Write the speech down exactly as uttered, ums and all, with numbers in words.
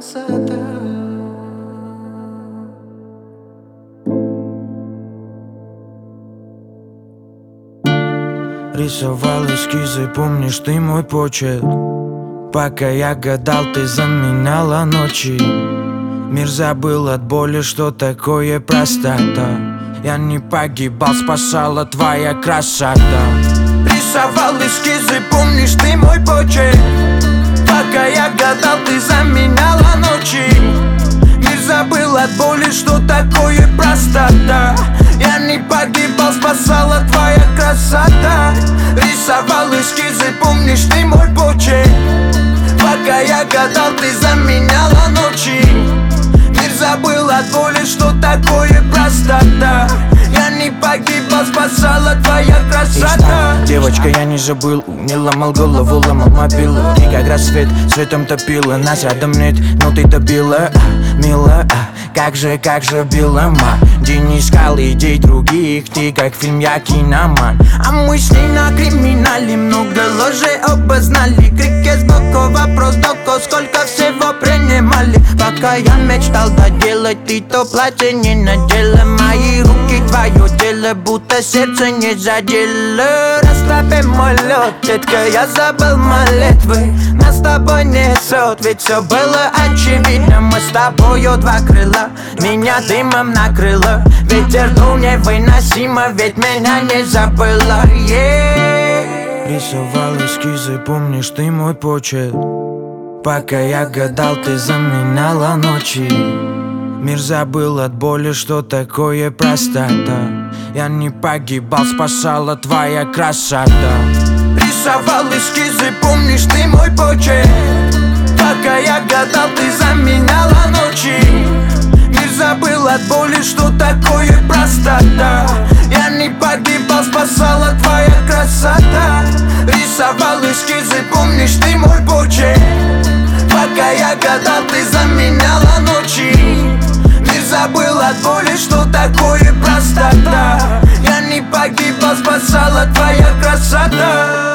красота. Рисовал эскизы, помнишь ты мой почерк? Пока я гадал, ты заменяла ночи. Мир забыл от боли, что такое простота. Я не погибал, спасала твоя красота. Рисовал эскизы, помнишь ты мой почерк? Пока я гадал, ты заменяла ночи. Мир забыл от боли, что такое простота. Я не погибал, спасала твоя красота. Рисовал эскизы, помнишь ты мой почерк? Пока я гадал, ты заменяла ночи. Мир забыл от боли, что такое простота. Я не погибал, спасала твоя красота. Девочка, я не забыл, не ломал голову, ломал мобилу. Ты как рассвет, светом топила, нас рядом нет, но ты добила, а, мила, а, как же, как же била ма. День не искал идей других, ты как фильм, я киноман. А мысли на криминале, много ложей обознали. Крики сбоку, вопрос доко, сколько всего принимали. Пока я мечтал доделать, ты то платье не надела. Мои руки твое дело, будто сердце не задело. Расслабим мой лед, детка, я забыл молитвы. Нас с тобой несет, ведь все было очевидно. Мы с тобою два крыла, меня дымом накрыло. Ветер дул невыносимо, ведь меня не забыла, yeah. Рисовал эскизы, помнишь ты мой почерк? Пока я гадал, ты заменяла ночи. Мир забыл от боли, что такое простота. Я не погибал, спасала твоя красота. Рисовал эскизы, помнишь ты мой почерк? Пока я гадал, ты заменяла ночи. Мир забыл от боли, что такое простота. Я не погибал, спасала твоя красота. Рисовал эскизы, помнишь ты мой почерк? Пока я гадал, ты заменяла ночи. Мир забыл от боли, что такое простота. Я не погибал, спасала твоя красота.